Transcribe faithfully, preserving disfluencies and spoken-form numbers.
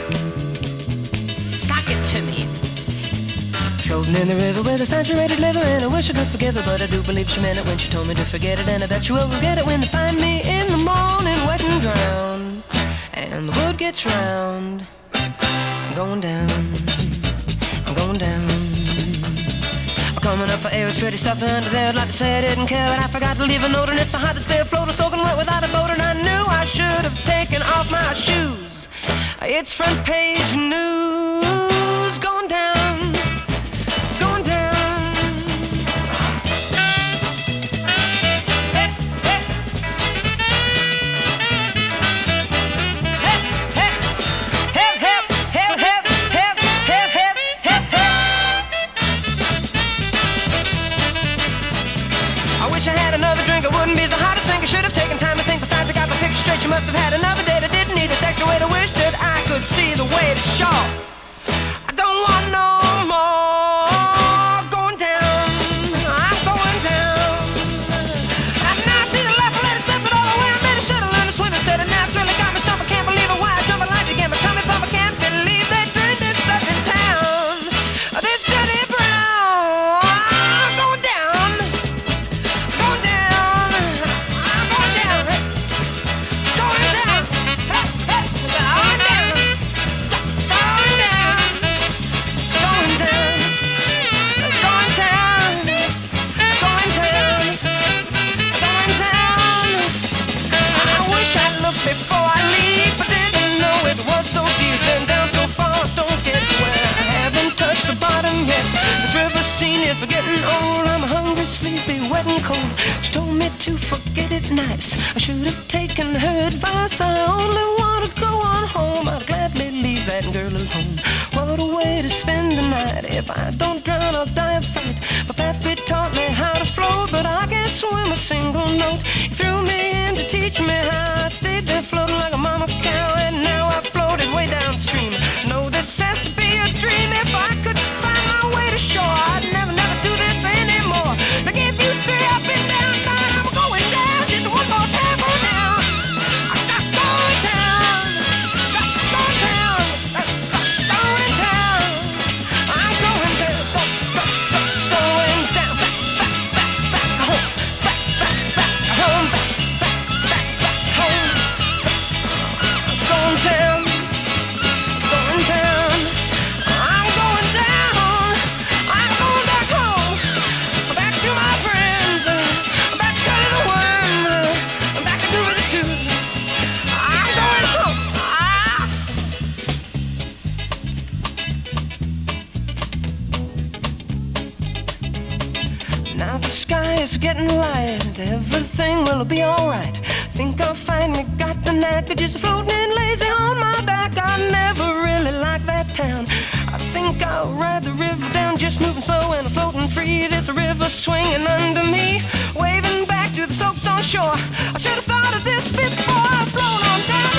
Sock it to me. Floating in the river with a saturated liver, and I wish I could forgive her, but I do believe she meant it when she told me to forget it, and I bet she will forget it when they find me in the morning wet and drowned, and the wood gets round. I'm going down, I'm going down. I'm coming up for air, it's pretty stuff under there. I'd like to say I didn't care, but I forgot to leave a note, and it's so hot to stay afloat. I'm soaking wet without a boat, and I knew I should have taken off my shoes. It's front page news, going down, going down. Hey, hey. Help, help, help, help, help, help, help, help, help, help. I wish I had another drink, I wouldn't be so hot to sink. I should have taken time to think, besides I got the picture straight. You must have had another day that didn't need this extra way to wish that I could see the way to show. I don't want no more going down. I'm going down. And now I see the left, I let it slip, but all the way I made it. Should've learned to swim instead of naturally got me stuff. I can't believe it. Why I jump a life again? My tummy pump. I can't believe they drink this stuff in town. This dirty brown. I'm going down. Going down. I'm going down. Going down. Hey, hey, going down. Going down. Going down. Going down. Going down. Going down. I wish I'd looked before I leave, but didn't know it was so deep and down so far. Don't get where I haven't touched the bottom yet. This river scene is getting old. I'm hungry, sleepy, wet and cold. She told me to forget it nice. I should have taken her advice. I only want to go on home. I'd gladly leave that girl alone. What a way to spend the night. If I don't drown, I'll die of fright. My pappy taught me how to float, but I can't swim a single note. He threw me in to teach me how. I stayed there floating like a mama cow, and now I floated way downstream. No, this has to be a dream. If I could find my way to shore, I'd never, never do this anymore. Now give you three up and down, but I'm going down. Just one more time, go down. I got going down. Got going down. Got going down. I'm going down. Go, go, go, going down. Back, back, back, back home. Back, back, back home. Back, back, back, back home. Going down. Going down. I'm going down. I'm going back home. Back to my friends. Back to Curly the Worm. Back to Groovy the Tooth. I'm going home. Ah. Now the sky is getting light. Everything will be alright. Think I finally got the knack of just floating lazy on my back. I never really liked that town. I think I'll ride the river down, just moving slow and floating free. There's a river swinging under me, waving back to the slopes on shore. I should have thought of this before I float on down.